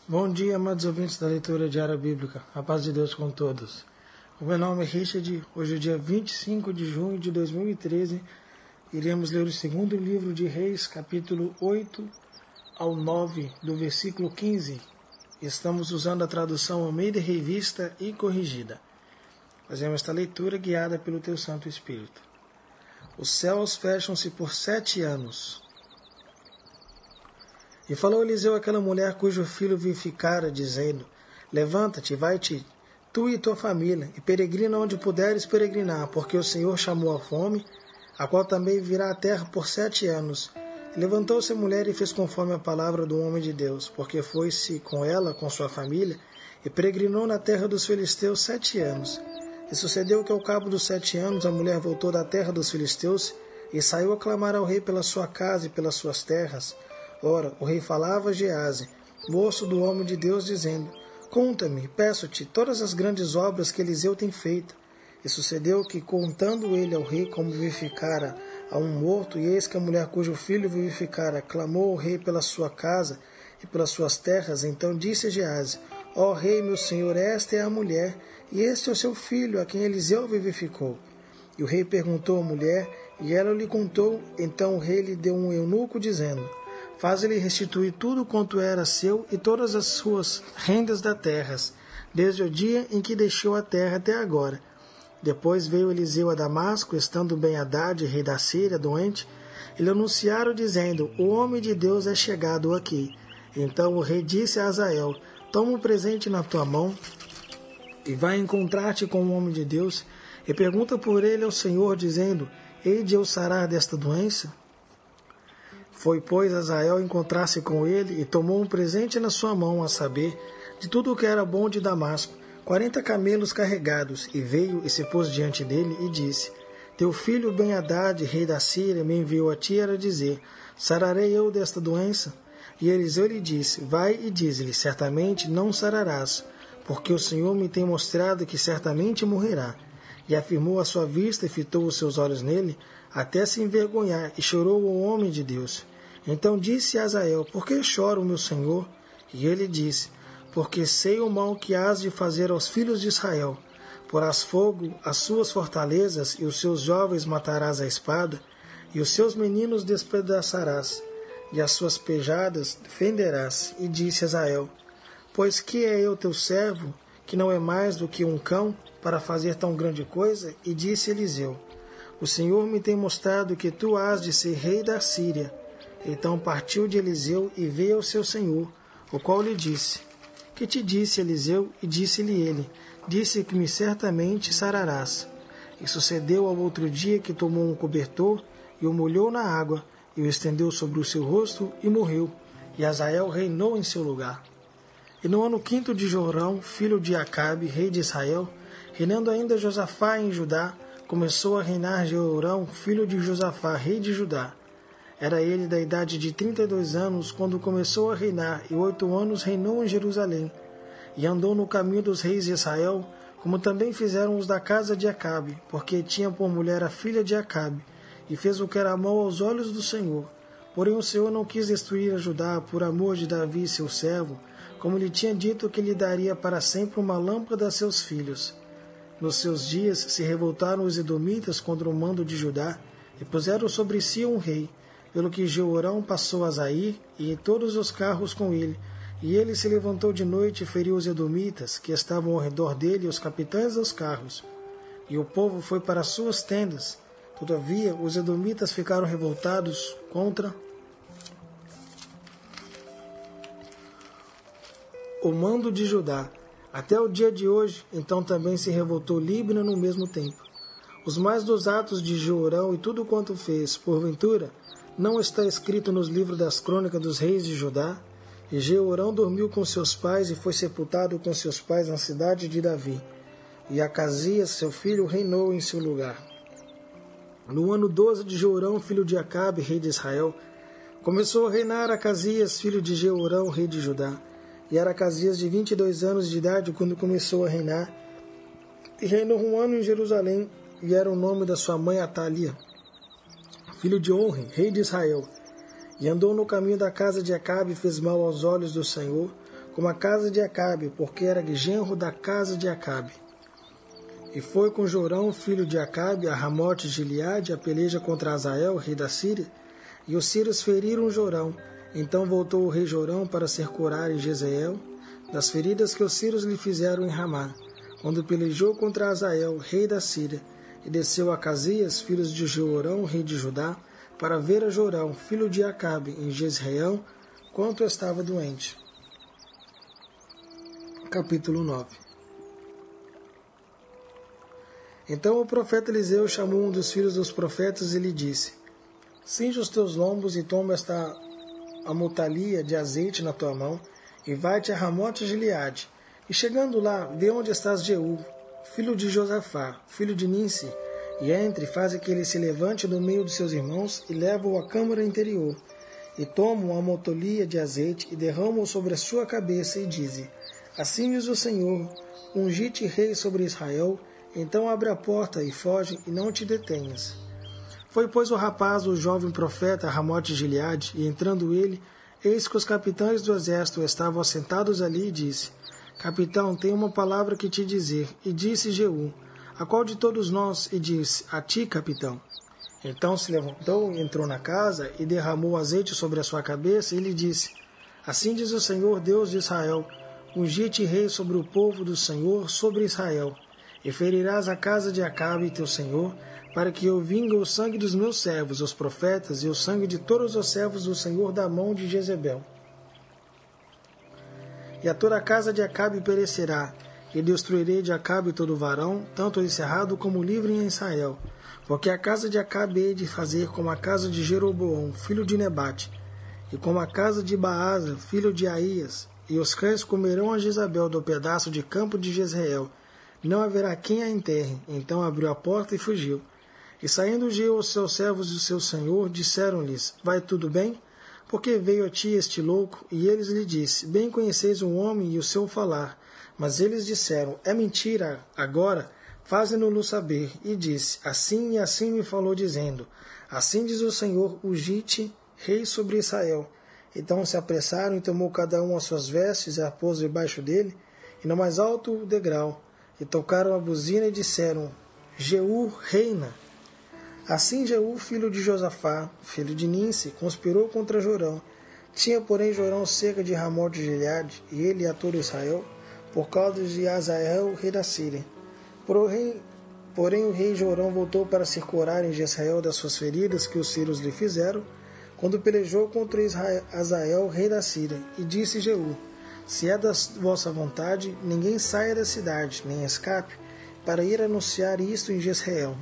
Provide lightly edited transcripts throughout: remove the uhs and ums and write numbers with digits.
Bom dia, amados ouvintes da leitura diária bíblica. A paz de Deus com todos. O meu nome é Richard. Hoje é dia 25 de junho de 2013. Iremos ler o segundo livro de Reis, capítulo 8 ao 9, do versículo 15. Estamos usando a tradução Almeida Revista e Corrigida. Fazemos esta leitura guiada pelo Teu Santo Espírito. Os céus fecham-se por 7 anos. E falou Eliseu àquela mulher cujo filho vivificara, dizendo: Levanta-te, vai-te, tu e tua família, e peregrina onde puderes peregrinar, porque o Senhor chamou a fome, a qual também virá à terra por 7 anos. E levantou-se a mulher e fez conforme a palavra do homem de Deus, porque foi-se com ela, com sua família, e peregrinou na terra dos filisteus 7 anos. E sucedeu que ao cabo dos 7 anos a mulher voltou da terra dos filisteus, e saiu a clamar ao rei pela sua casa e pelas suas terras. Ora, o rei falava a Gease, moço do homem de Deus, dizendo: Conta-me, peço-te, todas as grandes obras que Eliseu tem feito. E sucedeu que, contando ele ao rei como vivificara a um morto, e eis que a mulher cujo filho vivificara clamou ao rei pela sua casa e pelas suas terras, então disse a Gease: Ó rei, meu senhor, esta é a mulher, e este é o seu filho, a quem Eliseu vivificou. E o rei perguntou à mulher, e ela lhe contou. Então o rei lhe deu um eunuco, dizendo: Faz-lhe restituir tudo quanto era seu e todas as suas rendas da terra, desde o dia em que deixou a terra até agora. Depois veio Eliseu a Damasco, estando Ben-Hadad, rei da Síria, doente, e lhe anunciaram, dizendo: O homem de Deus é chegado aqui. Então o rei disse a Azael: Toma um presente na tua mão e vai encontrar-te com o homem de Deus, e pergunta por ele ao Senhor, dizendo: Hei de eu sarar desta doença? Foi, pois, Azael encontrar-se com ele, e tomou um presente na sua mão, a saber, de tudo o que era bom de Damasco, 40 camelos carregados, e veio e se pôs diante dele, e disse: Teu filho Ben-Hadad, rei da Síria, me enviou a ti a dizer: Sararei eu desta doença? E Eliseu lhe disse: Vai e dize-lhe: Certamente não sararás, porque o Senhor me tem mostrado que certamente morrerá. E afirmou a sua vista e fitou os seus olhos nele, até se envergonhar, e chorou o homem de Deus. Então disse Azael: Por que chora o meu senhor? E ele disse: Porque sei o mal que hás de fazer aos filhos de Israel. Porás fogo às suas fortalezas, e os seus jovens matarás à espada, e os seus meninos despedaçarás, e as suas pejadas fenderás. E disse Azael: Pois que é eu teu servo, que não é mais do que um cão, para fazer tão grande coisa? E disse Eliseu: O Senhor me tem mostrado que tu hás de ser rei da Síria. Então partiu de Eliseu e veio ao seu senhor, o qual lhe disse: Que te disse, Eliseu? E disse-lhe ele: Disse que me certamente sararás. E sucedeu ao outro dia que tomou um cobertor e o molhou na água, e o estendeu sobre o seu rosto, e morreu. E Azael reinou em seu lugar. E no ano 5º de Jorão, filho de Acabe, rei de Israel, reinando ainda Josafá em Judá, começou a reinar Jeorão, filho de Josafá, rei de Judá. Era ele da idade de 32 anos, quando começou a reinar, e 8 anos reinou em Jerusalém. E andou no caminho dos reis de Israel, como também fizeram os da casa de Acabe, porque tinha por mulher a filha de Acabe, e fez o que era mau aos olhos do Senhor. Porém o Senhor não quis destruir a Judá, por amor de Davi, seu servo, como lhe tinha dito que lhe daria para sempre uma lâmpada a seus filhos. Nos seus dias se revoltaram os edomitas contra o mando de Judá, e puseram sobre si um rei, pelo que Jeorão passou a Zair, e todos os carros com ele. E ele se levantou de noite e feriu os edomitas, que estavam ao redor dele, e os capitães dos carros. E o povo foi para as suas tendas. Todavia, os edomitas ficaram revoltados contra o mando de Judá. Até o dia de hoje, então também se revoltou Líbina no mesmo tempo. Os mais dos atos de Jeorão e tudo quanto fez, porventura, não está escrito nos livros das crônicas dos reis de Judá? E Jeorão dormiu com seus pais e foi sepultado com seus pais na cidade de Davi. E Acasias, seu filho, reinou em seu lugar. No ano 12 de Jeorão, filho de Acabe, rei de Israel, começou a reinar Acasias, filho de Jeorão, rei de Judá. E era Acasias de 22 anos de idade quando começou a reinar. E reinou 1 ano em Jerusalém, e era o nome da sua mãe Atalia, filho de Onre, rei de Israel. E andou no caminho da casa de Acabe e fez mal aos olhos do Senhor, como a casa de Acabe, porque era genro da casa de Acabe. E foi com Jorão, filho de Acabe, a Ramote de Gileade, a peleja contra Azael, rei da Síria, e os sírios feriram Jorão. Então voltou o rei Jorão para ser curado em Jezreel, das feridas que os sírios lhe fizeram em Ramá, quando pelejou contra Azael, rei da Síria, e desceu a Casias, filho de Jeorão, rei de Judá, para ver a Jorão, filho de Acabe, em Jezreel, quanto estava doente. Capítulo 9. Então o profeta Eliseu chamou um dos filhos dos profetas e lhe disse: cinge os teus lombos e toma esta amutalia de azeite na tua mão, e vai-te a Ramote Gileade. E chegando lá, vê onde estás Jeú, filho de Josafá, filho de Ninsi, e entre, faz que ele se levante do meio de seus irmãos, e leva-o à câmara interior, e toma uma amutalia de azeite, e derrama-o sobre a sua cabeça, e dize: assim diz o Senhor, ungi-te rei sobre Israel. Então abre a porta e foge, e não te detenhas. Foi, pois, o rapaz, o jovem profeta, a Ramote Gileade, e entrando ele, eis que os capitães do exército estavam assentados ali, e disse: capitão, tenho uma palavra que te dizer. E disse Jeú: a qual de todos nós? E disse: a ti, capitão. Então se levantou, entrou na casa, e derramou azeite sobre a sua cabeça, e lhe disse: assim diz o Senhor, Deus de Israel, ungi-te rei sobre o povo do Senhor, sobre Israel. E ferirás a casa de Acabe, teu senhor, para que eu vingue o sangue dos meus servos, os profetas, e o sangue de todos os servos do Senhor da mão de Jezebel. E a toda a casa de Acabe perecerá, e destruirei de Acabe todo varão, tanto encerrado como livre em Israel. Porque a casa de Acabe hei de fazer como a casa de Jeroboão, filho de Nebate, e como a casa de Baasa, filho de Aías, e os cães comerão a Jezabel do pedaço de campo de Jezreel. Não haverá quem a enterre. Então abriu a porta e fugiu. E saindo Jeú os seus servos e o seu senhor, disseram-lhes: vai tudo bem? Porque veio a ti este louco? E eles lhe disse: bem conheceis o homem e o seu falar. Mas eles disseram: é mentira. Agora faze-no-lo saber. E disse: assim e assim me falou, dizendo: assim diz o Senhor, ungi-te rei sobre Israel. Então se apressaram e tomou cada um as suas vestes e a pôs debaixo dele, e no mais alto degrau. E tocaram a buzina e disseram: Jeú reina. Assim Jeú, filho de Josafá, filho de Ninsi, conspirou contra Jorão. Tinha, porém, Jorão cerca de Ramote de Gileade, e ele a todo Israel, por causa de Azael, rei da Síria. Porém o rei Jorão voltou para se curar em Jezreel das suas feridas que os sírios lhe fizeram, quando pelejou contra Azael, rei da Síria. E disse Jeú: se é da vossa vontade, ninguém saia da cidade, nem escape, para ir anunciar isto em Jezreel.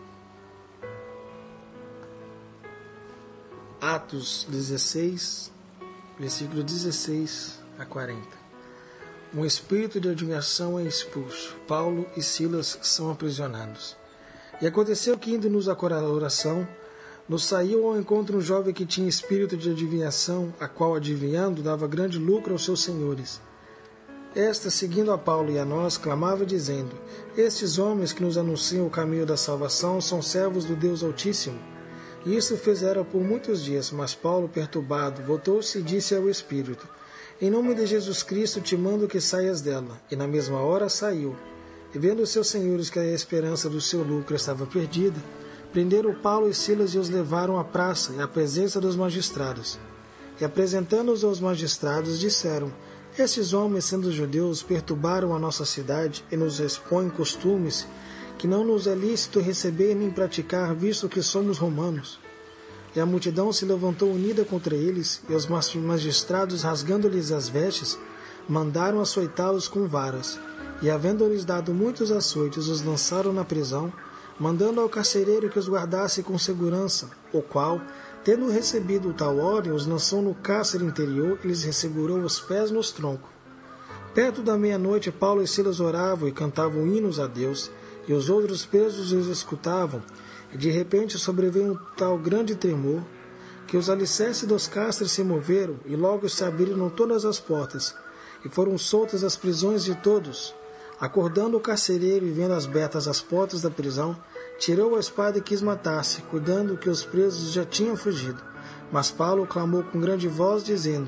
Atos 16, versículo 16 a 40. Um espírito de adivinhação é expulso. Paulo e Silas são aprisionados. E aconteceu que, indo-nos à oração, nos saiu ao encontro um jovem que tinha espírito de adivinhação, a qual, adivinhando, dava grande lucro aos seus senhores. Esta, seguindo a Paulo e a nós, clamava, dizendo: estes homens que nos anunciam o caminho da salvação são servos do Deus Altíssimo. E isto fizeram por muitos dias, mas Paulo, perturbado, voltou-se e disse ao espírito: em nome de Jesus Cristo te mando que saias dela. E na mesma hora saiu. E vendo os seus senhores que a esperança do seu lucro estava perdida, prenderam Paulo e Silas e os levaram à praça e à presença dos magistrados. E apresentando-os aos magistrados, disseram: estes homens, sendo judeus, perturbaram a nossa cidade e nos expõem costumes que não nos é lícito receber nem praticar, visto que somos romanos. E a multidão se levantou unida contra eles, e os magistrados, rasgando-lhes as vestes, mandaram açoitá-los com varas. E, havendo-lhes dado muitos açoites, os lançaram na prisão, mandando ao carcereiro que os guardasse com segurança, o qual, tendo recebido tal ordem, os lançou no cárcere interior e lhes ressegurou os pés nos troncos. Perto da meia-noite, Paulo e Silas oravam e cantavam hinos a Deus, e os outros presos os escutavam. E de repente sobreveio um tal grande tremor, que os alicerces dos cárceres se moveram, e logo se abriram todas as portas, e foram soltas as prisões de todos. Acordando o carcereiro e vendo abertas as portas da prisão, tirou a espada e quis matar-se, cuidando que os presos já tinham fugido. Mas Paulo clamou com grande voz, dizendo: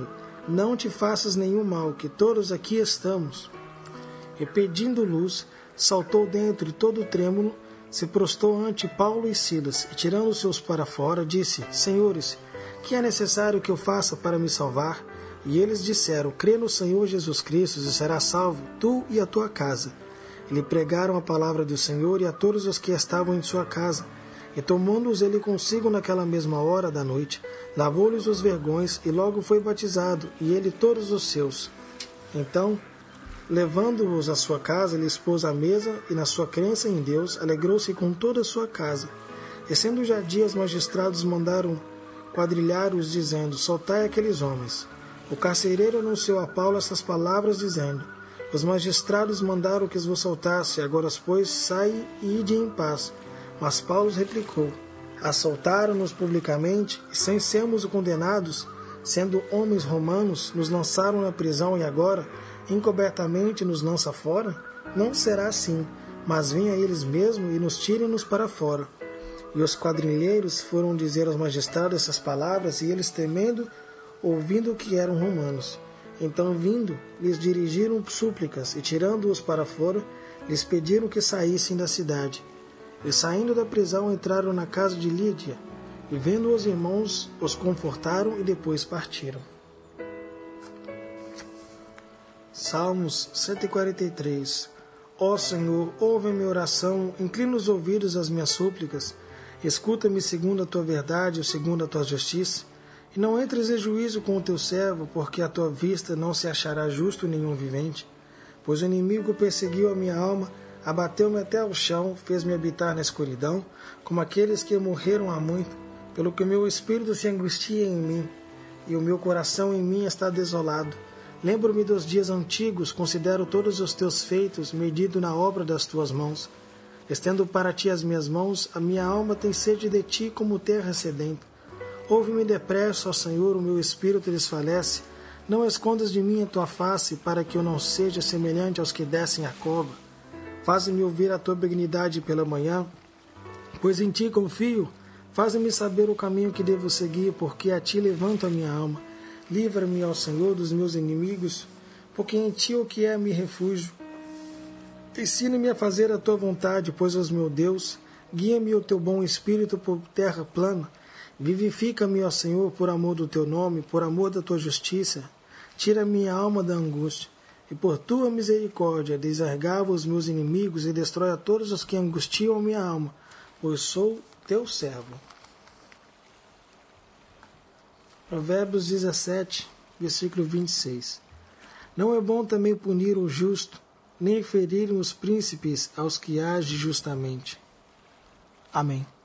não te faças nenhum mal, que todos aqui estamos. E pedindo luz, saltou dentro e todo trêmulo, se prostrou ante Paulo e Silas, e tirando seus para fora, disse: Senhores, que é necessário que eu faça para me salvar? E eles disseram: crê no Senhor Jesus Cristo e serás salvo, tu e a tua casa. E lhe pregaram a palavra do Senhor e a todos os que estavam em sua casa. E tomando-os ele consigo naquela mesma hora da noite, lavou-lhes os vergões, e logo foi batizado, e ele todos os seus. Então, levando-os à sua casa, lhes pôs à mesa, e na sua crença em Deus, alegrou-se com toda a sua casa. E sendo já dias, magistrados mandaram quadrilhar-os, dizendo: soltai aqueles homens. O carcereiro anunciou a Paulo estas palavras, dizendo: os magistrados mandaram que vos soltasse, agora, pois, sai e ide em paz. Mas Paulo replicou: assaltaram-nos publicamente, e sem sermos condenados, sendo homens romanos, nos lançaram na prisão, e agora, encobertamente, nos lança fora? Não será assim, mas venha eles mesmos e nos tirem-nos para fora. E os quadrilheiros foram dizer aos magistrados essas palavras, e eles, temendo, ouvindo que eram romanos. Então, vindo, lhes dirigiram súplicas, e tirando-os para fora, lhes pediram que saíssem da cidade. E saindo da prisão, entraram na casa de Lídia, e vendo os irmãos, os confortaram e depois partiram. Salmos 143. Ó Senhor, ouve a minha oração, inclina os ouvidos às minhas súplicas, escuta-me segundo a tua verdade ou segundo a tua justiça, e não entres em juízo com o teu servo, porque à tua vista não se achará justo nenhum vivente. Pois o inimigo perseguiu a minha alma, abateu-me até ao chão, fez-me habitar na escuridão, como aqueles que morreram há muito, pelo que o meu espírito se angustia em mim, e o meu coração em mim está desolado. Lembro-me dos dias antigos, considero todos os teus feitos, medido na obra das tuas mãos. Estendo para ti as minhas mãos, a minha alma tem sede de ti como terra sedenta. Ouve-me depressa, ó Senhor, o meu espírito desfalece. Não escondas de mim a tua face, para que eu não seja semelhante aos que descem a cova. Faz-me ouvir a tua benignidade pela manhã, pois em ti confio. Faz-me saber o caminho que devo seguir, porque a ti levanto a minha alma. Livra-me, ó Senhor, dos meus inimigos, porque em ti o que é me refúgio. Ensina-me a fazer a tua vontade, pois és meu Deus. Guia-me o teu bom espírito por terra plana. Vivifica-me, ó Senhor, por amor do teu nome, por amor da tua justiça. Tira minha alma da angústia. E por tua misericórdia, desargava os meus inimigos e destrói a todos os que angustiam a minha alma, pois sou teu servo. Provérbios 17, versículo 26. Não é bom também punir o justo, nem ferir os príncipes aos que agem justamente. Amém.